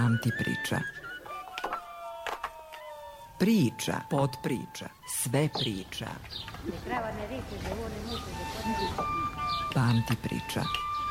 Pamti priča. Priča, potpriča, sve priča. Pamti priča.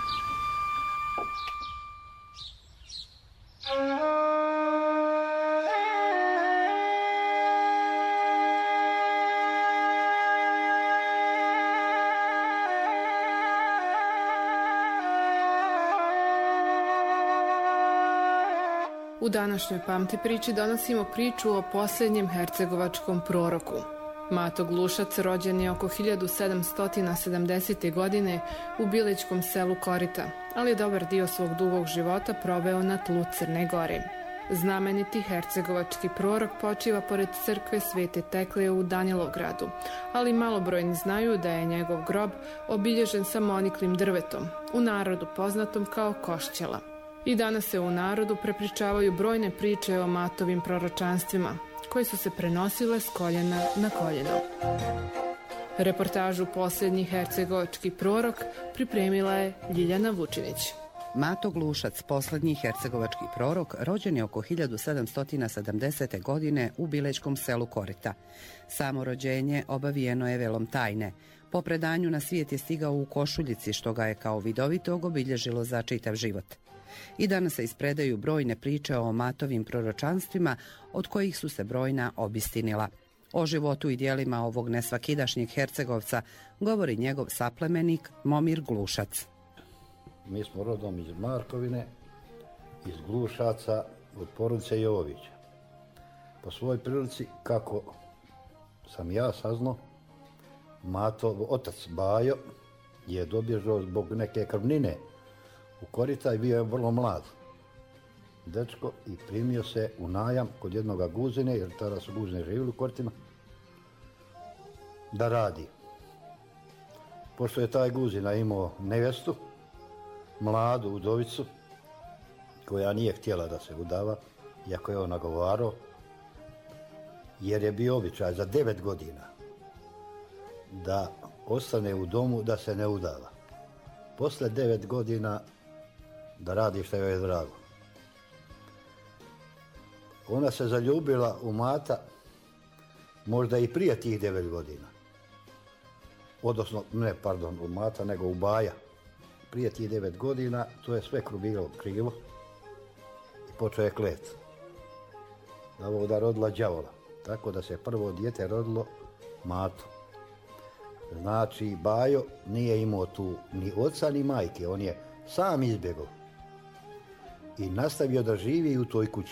U današnjoj Pamti priči donosimo priču o posljednjem hercegovačkom proroku. Mato Glušac rođen je oko 1770. godine u Bilićkom selu Korita, ali je dobar dio svog dugog života proveo na tlu Crne Gore. Znameniti hercegovački prorok počiva pored crkve Svete Teklije u Danilogradu, ali malobrojni znaju da je njegov grob obilježen samoniklim drvetom, u narodu poznatom kao Košćela. I danas se u narodu prepričavaju brojne priče o Matovim proročanstvima, koje su se prenosile s koljena na koljeno. Reportažu Posljednji hercegovački prorok pripremila je Ljiljana Vučinić. Mato Glušac, posljednji hercegovački prorok, rođen je oko 1770. godine u Bilićkom selu Korita. Samo rođenje obavijeno je velom tajne. Po predanju na svijet je stigao u košuljici, što ga je kao vidovitog obilježilo za čitav život. I danas se ispredaju brojne priče o Matovim proročanstvima, od kojih su se brojna obistinila. O životu i dijelima ovog nesvakidašnjeg Hercegovca govori njegov saplemenik Momir Glušac. Mi smo rodom iz Markovine, iz Glušaca, od porodice Jovovića. Po svojoj prilici, kako sam ja saznao, Matov otac Bajo je dobježao zbog neke krvnine u Korita i bio je vrlo mlad dečko i primio se u najam kod jednoga Guzine, jer tada su Guzine živjeli u Koritima, da radi. Pošto je taj Guzina imao nevjestu, mladu udovicu, koja nije htjela da se udava, iako je on nagovarao, jer je bio običaj za 9 godina da ostane u domu, da se ne udava. Posle 9 godina da radi što joj je drago. Ona se zaljubila u Mata možda i prije tih 9 godina. Odnosno, u Mata, nego u Baja. Prije tih 9 godina to je sve bilo krivo i počeo je klet. Da rodila đavola. Tako da se prvo dijete rodilo Mato. Znači, Bajo nije imao tu ni oca ni majke, on je sam izbjegao i nastavio da živi u toj kući.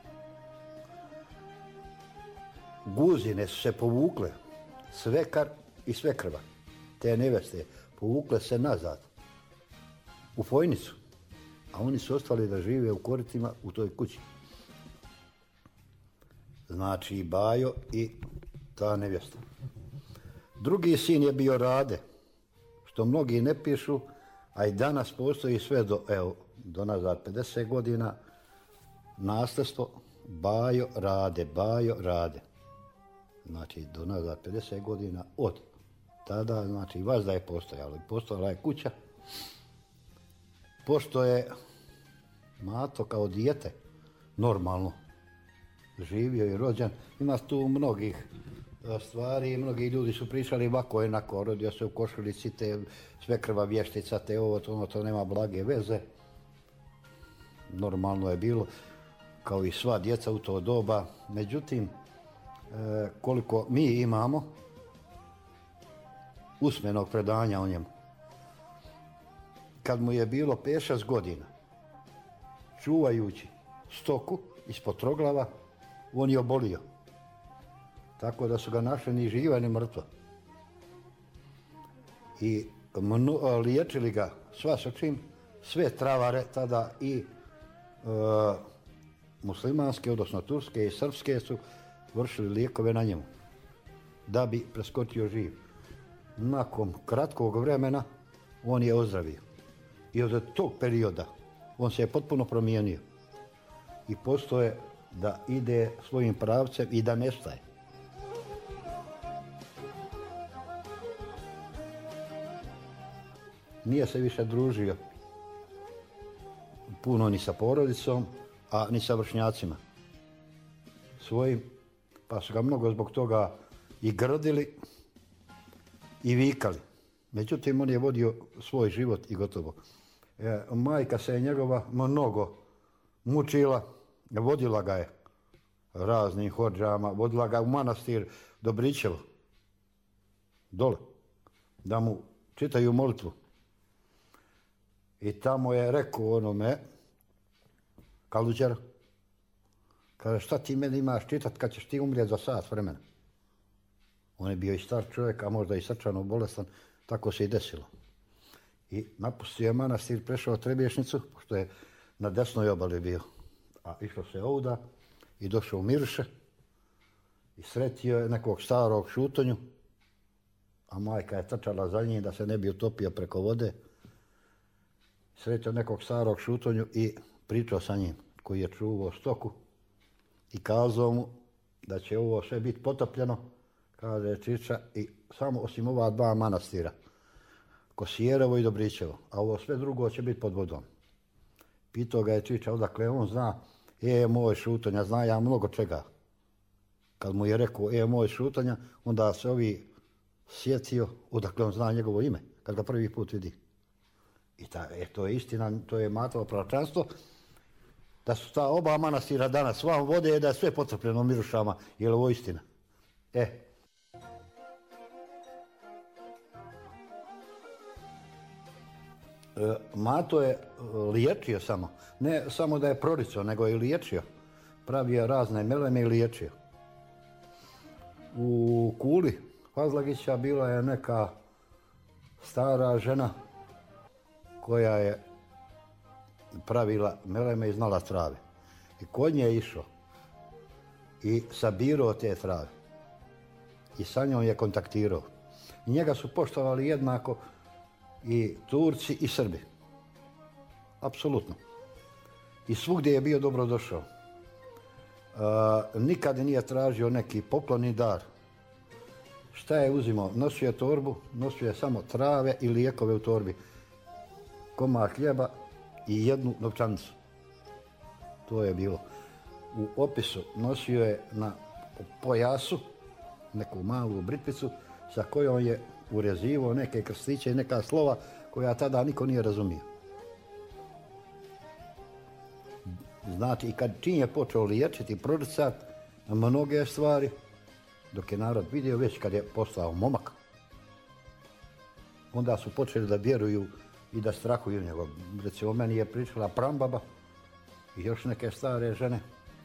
Guzine su se povukle, svekar i svekrva, te neveste, povukle se nazad u Fojnicu, a oni su ostali da žive u Koritima u toj kući. Znači, Bajo i ta nevjesta. Drugi sin je bio Rade, što mnogi ne pišu, a i danas postoji sve do nazad 50 godina nasljedstvo Bajo Rade. Znači, do nazad 50 godina od tada, znači, vazda je postojalo. Postojala je kuća, pošto je Mato kao dijete normalno živio i rođen. Ima tu mnogih stvari, mnogi ljudi su pričali ovako jednako, rodio se u košuljici, te svekrva vještica, te ovo, to nema blage veze. Normalno je bilo, kao i sva djeca u to doba. Međutim, koliko mi imamo usmenog predanja o njemu, kad mu je bilo 5-6 godina, čuvajući stoku ispod troglava, on je obolio. Tako da su ga našli ni živa ni mrtva. I liječili ga sva sa čim, sve travare tada i muslimanske, odnosno turske i srpske su vršili lijekove na njemu da bi preskočio živ. Nakon kratkog vremena on je ozdravio. I od tog perioda on se je potpuno promijenio. I postoje da ide svojim pravcem i da nestaje. Nije se više družio puno ni sa porodicom, a ni sa vršnjacima svojim, pa su ga mnogo zbog toga i grdili i vikali. Međutim, on je vodio svoj život i gotovo. Majka se je njegova mnogo mučila, vodila ga je raznim hodžama, vodila ga u manastir Dobričevo, dole, da mu čitaju molitvu. I tamo je rekao onome Kaluđer, kaže, šta ti meni imaš čitat kad ćeš ti umrijeti za sat vremena? On je bio i star čovjek, a možda i srčano bolestan, tako se i desilo. I napustio je manastir, prešao Trebješnicu, pošto je na desnoj obali bio. A išlo se ovuda i došao u Mirše i sretio je nekog starog šutonju, a majka je trčala za njim da se ne bi utopio preko vode. Sretio nekog starog šutonju i pričao sa njim, koji je čuvao stoku i kazao mu da će ovo sve biti potopljeno, kaže Čiča, i samo osim ova dva manastira, Kosijerevo i Dobričevo, a ovo sve drugo će biti pod vodom. Pitao ga je Čiča odakle on zna, moj šutonja, zna ja mnogo čega. Kad mu je rekao moj šutonja, onda se ovi sjetio odakle on zna njegovo ime, kad ga prvi put vidi. I to je istina, to je Matovo proročanstvo, da su ta oba manastira danas vam vode, da je sve potopljeno Mirušama, je li ovo istina? Mato je liječio samo. Ne samo da je proricao, nego je i liječio. Pravio razne meleme i liječio. U Kuli Fazlagića bila je neka stara žena koja je pravila meleme i znala trave. I kod nje je išao i sabirao te trave. I sa njom je kontaktirao. I njega su poštovali jednako i Turci i Srbi. Apsolutno. I svugdje je bio dobro došao. Nikad nije tražio neki poklon i dar. Šta je uzimao? Nosio je torbu, nosio je samo trave i lijekove u torbi. Komad hljeba i jednu novčanicu. To je bilo. U opisu nosio je na pojasu neku malu britvicu sa kojom je urezivao neke krstiće i neka slova koja tada niko nije razumio. Znači, i čim je počeo liječiti i proricati mnoge stvari, dok je narod vidio, već kad je postao momak, onda su počeli da vjeruju i da strahuju njegov. Recimo, meni je pričala prambaba i još neke stare žene.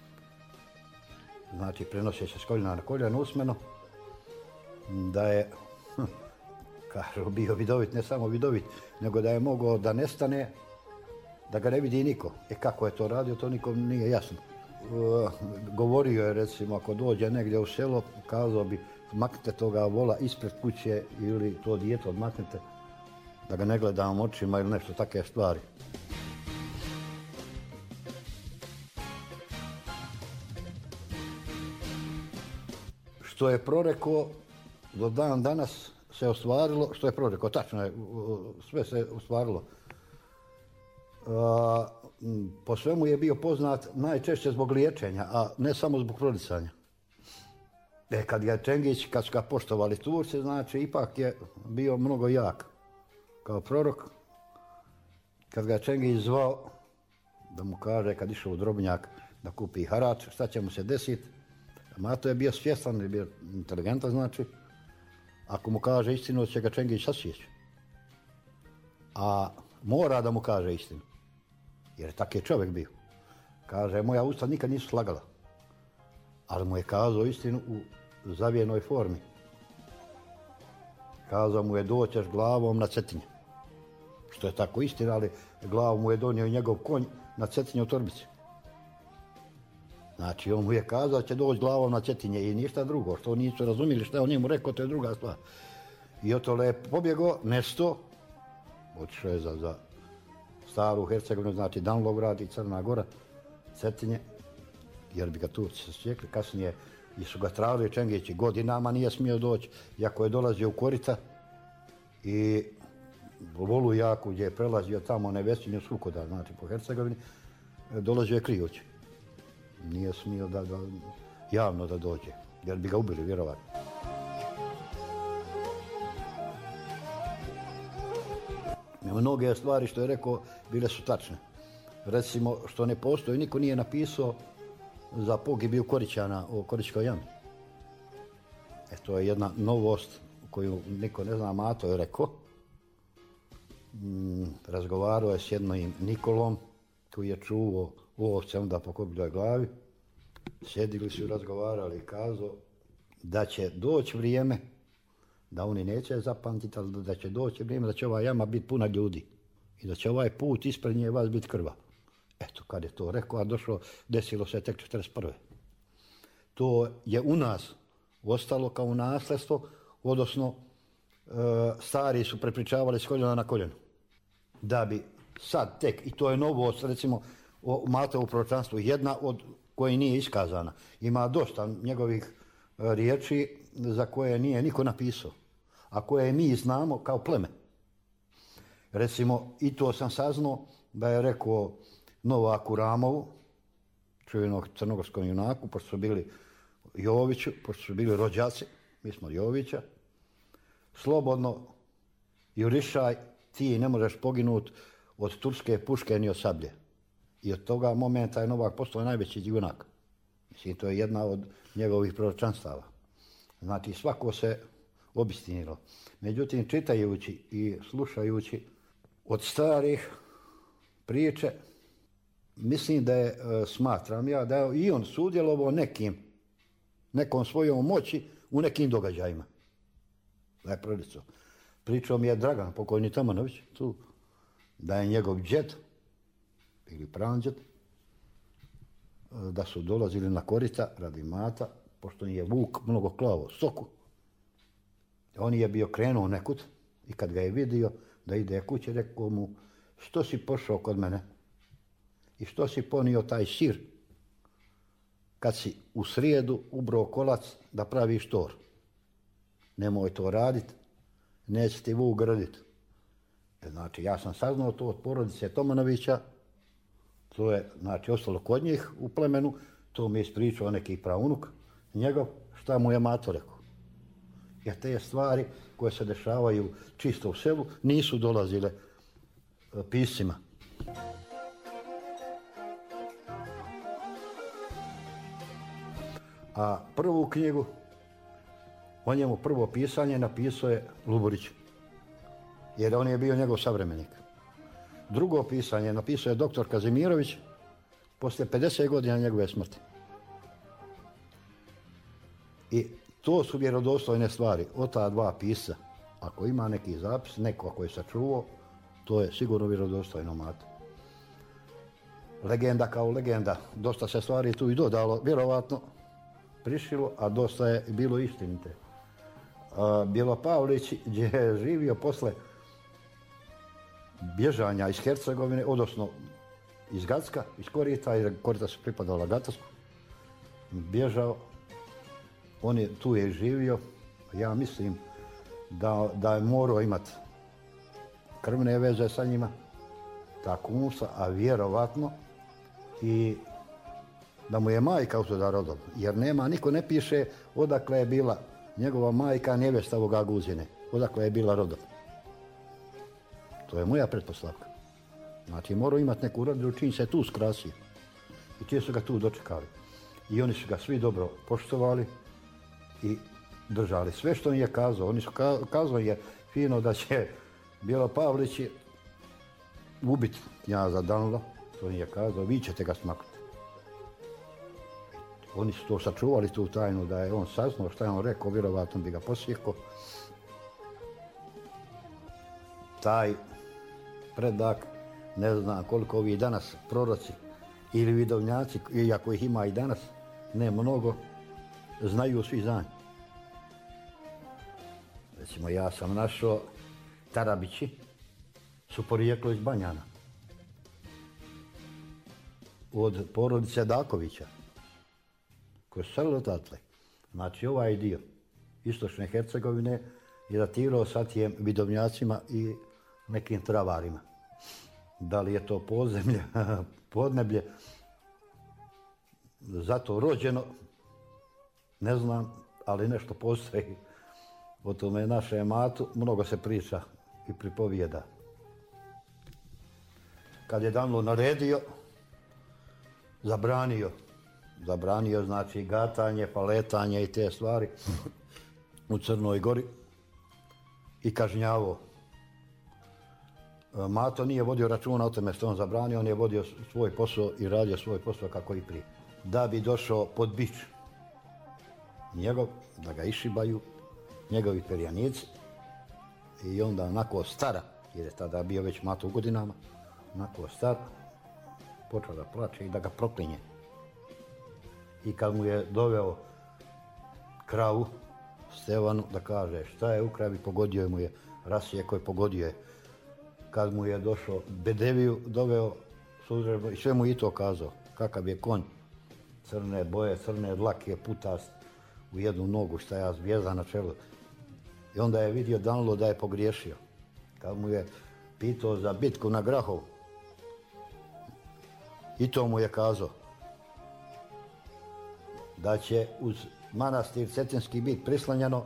Znači, prenosi se s koljena na koljeno usmeno, da je, kažu, bio vidovit, ne samo vidovit, nego da je mogao da nestane, da ga ne vidi niko. Kako je to radio, to nikom nije jasno. Govorio je, recimo, ako dođe negdje u selo, kazao bi, maknite toga vola ispred kuće ili to dijete odmaknite, da ga ne gledam očima ili nešto takve stvari. Što je prorekao, do dan danas se ostvarilo, što je prorekao, tačno je, sve se ostvarilo. Po svemu je bio poznat najčešće zbog liječenja, a ne samo zbog proricanja. Kad ga je Čengić, kad su ga poštovali Turci, znači ipak je bio mnogo jak kao prorok. Kad ga je Čengić zvao da mu kaže, kad išao u Drobnjak da kupi harač, šta će mu se desiti, Mato je bio svjestan, je bio inteligentan, znači, ako mu kaže istinu, će ga Čengić sasjeći. A mora da mu kaže istinu, jer je tak je čovjek bio. Kaže, moja usta nikad nisu slagala, ali mu je kazao istinu u zavijenoj formi. Kazao mu je, doćeš glavom na Cetinje. Što je tako istina, ali glavu mu je donio i njegov konj na Cetinje u torbici. Znači, on mu je kazao da će doći glavom na Cetinje i ništa drugo. Što nisu razumjeli šta je on njemu rekao, to je druga stvar. I oto je pobjegao, nesto, otišao je za staru Hercegovinu, znači Danlograd i Crna Gora, Cetinje, jer bi ga Turci sasjekli. Kasnije su ga tražili Čengići, godinama nije smio doći, iako je dolazio u Korita i Volu Jaku, gdje je prelazio tamo Nevesinju Sukoda, znači po Hercegovini, dolazio je krijući. Nije smio da javno da dođe, jer bi ga ubili, vjerovatno. Mnoge stvari što je rekao bile su tačne. Recimo, što ne postoji, niko nije napisao za pogibiju Korićana o Korićkoj jami. To je jedna novost koju niko ne zna, Mato je rekao. Razgovarao je s jednim Nikolom koji je čuvao ovce onda po Kobljoj glavi. Sjedili su i razgovarali i kazao da će doći vrijeme, da oni neće zapamtiti, ali da će doći vrijeme da će ova jama biti puna ljudi i da će ovaj put ispred nje vas biti krva. Eto, kad je to rekao, a došlo, desilo se tek 1941. To je u nas ostalo kao nasljedstvo, odnosno stari su prepričavali s koljena na koljeno. Da bi sad tek, i to je novost, recimo, o Matovu proročanstvu, jedna od koje nije iskazana. Ima dosta njegovih riječi za koje nije niko napisao, a koje mi znamo kao pleme. Recimo, i to sam saznao da je rekao Novaku Ramovu, čuvenog crnogorskom junaku, pošto su bili Joviću, pošto su bili rođaci, mi smo Jovića, slobodno jurišaj, ti ne možeš poginuti od turske puške ni od sablje. I od toga momenta je Novak postao najveći junak. Mislim, to je jedna od njegovih proročanstava. Znači, svako se obistinilo. Međutim, čitajući i slušajući od starih priče, mislim da je, smatram ja, da je i on sudjelovao nekom svojom moći u nekim događajima. Da je proricao. Pričao mi je Dragan, pokojni Tamanović, tu, da je njegov džed, ili pranđet, da su dolazili na korita radi mata, pošto je vuk mnogo klao stoku. On je bio krenuo nekud i kad ga je vidio da ide kuće, rekao mu, što si pošao kod mene i što si ponio taj sir kad si u srijedu ubrao kolac da praviš tor. Nemoj to raditi, neće ti vuk grditi. Znači, ja sam saznao to od porodice Tomanovića. To je, znači, ostalo kod njih u plemenu, to mi je ispričao neki praunuk njegov, šta mu je Mato rekao. Jer te stvari koje se dešavaju čisto u selu nisu dolazile piscima. A prvu knjigu, o njemu prvo pisanje napisao je Luburić, jer on je bio njegov savremenik. Drugo pisanje napisao je doktor Kazimirović poslije 50 godina njegove smrti. I to su vjerodostojne stvari od ta dva pisca. Ako ima neki zapis, neko ako je sačuvao, to je sigurno vjerodostojno Mata. Legenda kao legenda, dosta se stvari tu i dodalo, vjerovatno prišilo, a dosta je bilo istinite. Bjelo Pavlić je živio posle bježanja iz Hercegovine, odnosno iz Gacka, iz Korita, jer Korita su pripadala Gatasku. Bježao, on je tu je živio, ja mislim da je morao imati krvne veze sa njima, ta kumsa, a vjerovatno i da mu je majka utoda rodom, jer nema, niko ne piše odakle je bila njegova majka nevjesta ovog Aguzine, odakle je bila rodom. To je moja pretpostavka. Znači, morao imati neku rodinu čim se tu skrasio. I ti su ga tu dočekali. I oni su ga svi dobro poštovali i držali. Sve što im je kazao, oni su kazao je fino da će Bjelo Pavlić ubiti knjaza Danila, to im je kazao, vi ćete ga smaknuti. Oni su to sačuvali, tu tajnu, da je on saznao šta je on rekao, vjerovatno bi ga posjekao. Taj predak, ne znam koliko ovi danas proroci ili vidovnjaci, iako ih ima i danas, ne mnogo, znaju svi za nje. Recimo, ja sam našao Tarabići su porijeklo iz Banjana. Od porodice Dakovića, koji su selili odatle. Znači, ovaj dio istočne Hercegovine je datirao sa tijem vidovnjacima i nekim travarima. Da li je to podzemlje, podneblje, zato rođeno, ne znam, ali nešto postoji. O tome naše matu mnogo se priča i pripovijeda. Kad je Danilo naredio, zabranio znači gatanje, paletanje i te stvari u Crnoj Gori i kažnjavao. Mato nije vodio računa o tome što on zabranio, on je vodio svoj posao i radio svoj posao kako i prije. Da bi došao pod bič njegov, da ga išibaju, njegovi perjanici i onda onako stara, jer je tada bio već Mato u godinama, onako star, počeo da plače i da ga proklinje. I kad mu je doveo kravu Stevanu da kaže šta je u kravi, pogodio mu je rasijeko i pogodio je. Kad mu je došao Bedeviju, doveo suzdržbu i sve mu i to kazao. Kakav je konj, crne boje, crne dlake, putast, u jednu nogu šta je zvijezda na čelu. I onda je vidio Danilo da je pogriješio. Kad mu je pitao za bitku na Grahovu, i to mu je kazao da će uz manastir Cetinski biti prislanjeno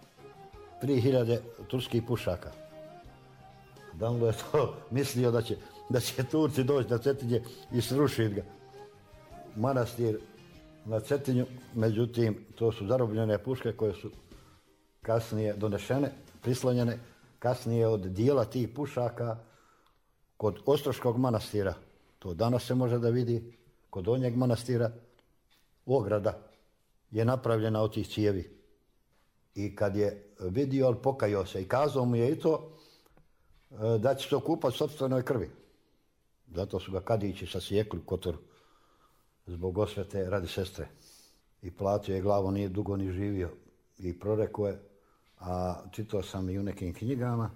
3000 turskih pušaka. Danilo je to mislio da će Turci doći na Cetinje i srušiti ga. Manastir na Cetinju, međutim, to su zarobljene puške koje su kasnije donešene, prislanjene, kasnije od dijela tih pušaka kod Ostroškog manastira. To danas se može da vidi, kod Donjeg manastira, ograda je napravljena od tih cijevi. I kad je vidio, ali pokajao se i kazao mu je i to da će se okupati sopstvenoj krvi. Zato su ga kadići sasjekli u Kotoru zbog osvete radi sestre. I platio je glavu, nije dugo ni živio. I prorekao je, a čitao sam i u nekim knjigama,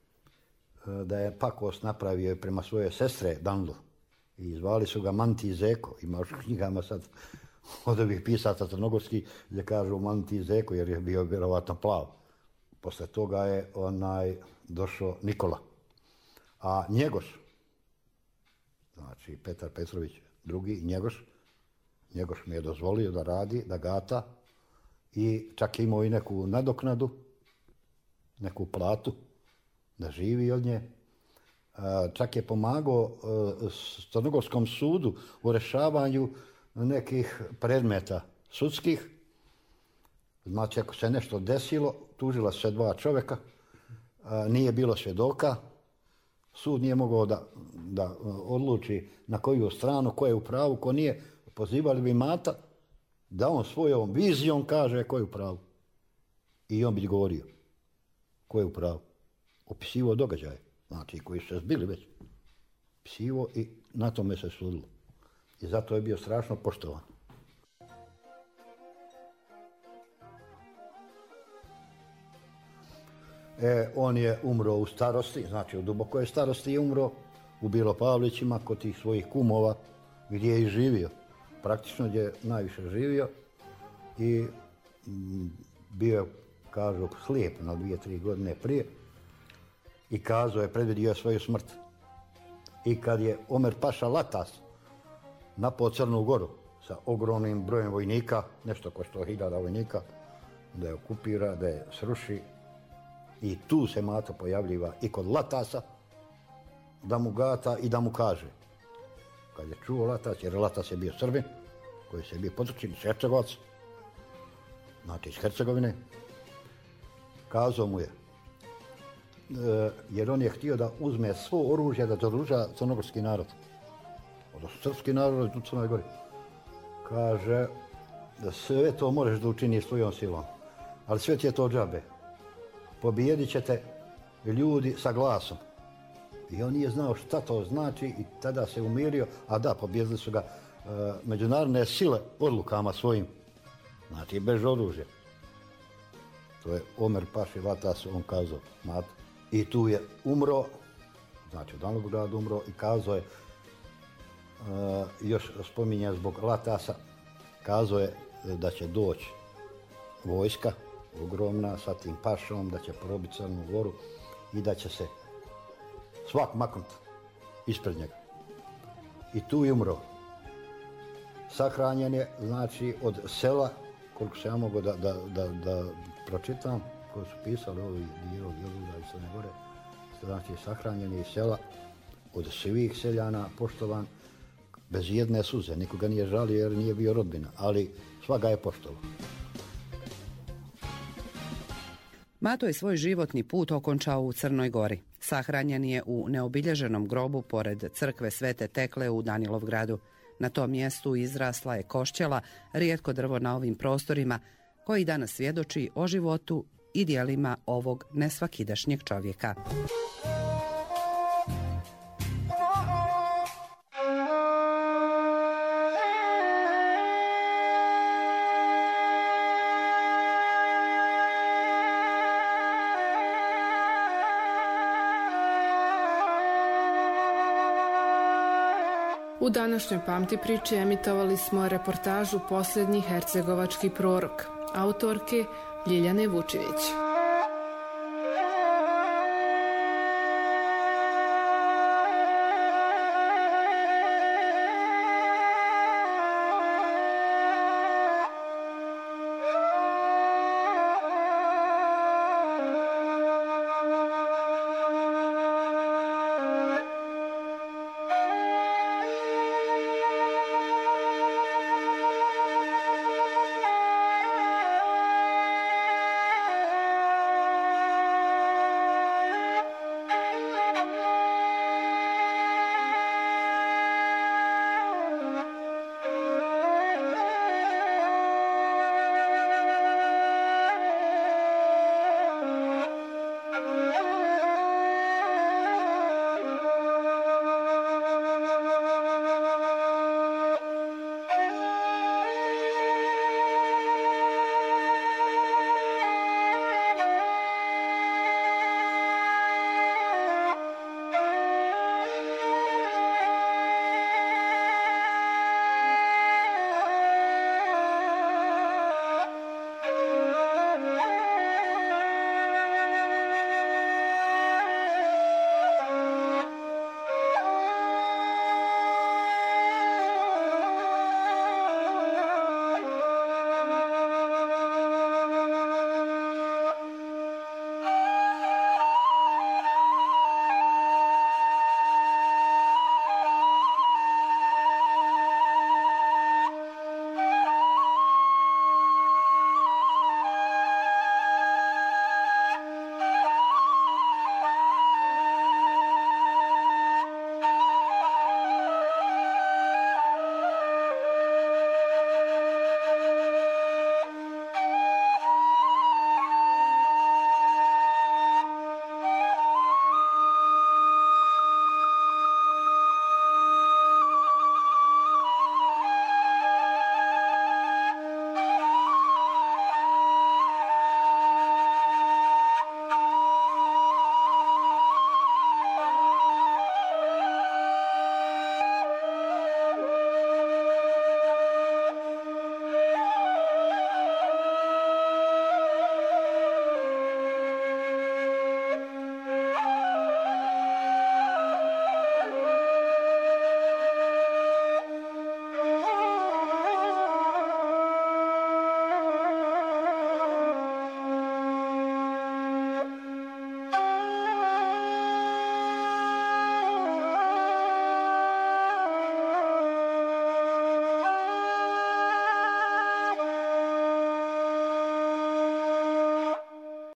da je pakost napravio prema svoje sestre Danilo. I zvali su ga Manti Zeko. Ima još knjigama sad od ovih pisaca crnogorskih gdje kažu Manti Zeko jer je bio vjerovatno plav. Posle toga je došao Nikola. A Njegoš, znači Petar Petrović drugi, Njegoš mi je dozvolio da radi, da gata i čak je imao i neku nadoknadu, neku platu, da živi od nje. Čak je pomagao Crnogorskom sudu u rješavanju nekih predmeta sudskih. Znači, ako se nešto desilo, tužila se 2 čovjeka, nije bilo svjedoka, sud nije mogao da odluči na koju stranu, ko je u pravu, ko nije. Pozivali bi Mata da on svojom vizijom kaže ko je u pravu. I on bi govorio ko je u pravu. Opisivo događaje, znači koji su se zbili već. Opisivo i na tome se sudilo. I zato je bio strašno poštovan. On je umro u starosti, znači u dubokoj starosti je umro u Bilopavlićima kod tih svojih kumova gdje je i živio. Praktično gdje je najviše živio i bio, kažu, slijep na 2-3 godine prije i kazao je, predvidio svoju smrt. I kad je Omer Paša Latas napao Crnu Goru sa ogromnim brojem vojnika, nešto oko 100.000 vojnika, da je okupira, da je sruši, i tu se Mato pojavljiva i kod Latasa, da mu gata i da mu kaže. Kad je čuo Latas, jer Latas je bio Srbin, koji se bio potočen iz Hercegovac, znači iz Hercegovine, kazao mu je, jer on je htio da uzme svo oružje da zaoruža crnogorski narod, odnosno srpski narod u Crnoj Gori. Kaže da sve to možeš da učiniš svojom silom, ali sve ti je to džabe. Pobijedit ćete ljudi sa glasom. I on nije znao šta to znači i tada se umirio, a da, pobijedili su ga međunarodne sile odlukama svojim, znači bez oružja. To je Omer Paši Latas, on kazao, Mato. I tu je umro, znači u Danilogradu umro i kazao je, još spominja zbog Latasa, kazao je da će doći vojska ogromna sa tim pašom, da će probiti Crnu Goru i da će se svak maknuti ispred njega. I tu je umro. Sahranjen je, znači, od sela, koliko se ja mogu da pročitam, koji su pisali ovi dijelovi Jeluda i Crne Gore, znači, sahranjen je iz sela, od svih seljana, poštovan, bez jedne suze. Nikoga nije žalio jer nije bio rodbina, ali svaga je poštovao. Mato je svoj životni put okončao u Crnoj Gori. Sahranjen je u neobilježenom grobu pored crkve Svete Tekle u Danilovgradu. Na tom mjestu izrasla je košćela, rijetko drvo na ovim prostorima, koji danas svjedoči o životu i djelima ovog nesvakidašnjeg čovjeka. U današnjoj Pamti priči emitovali smo reportažu Posljednji hercegovački prorok, autorke Ljiljane Vučinić.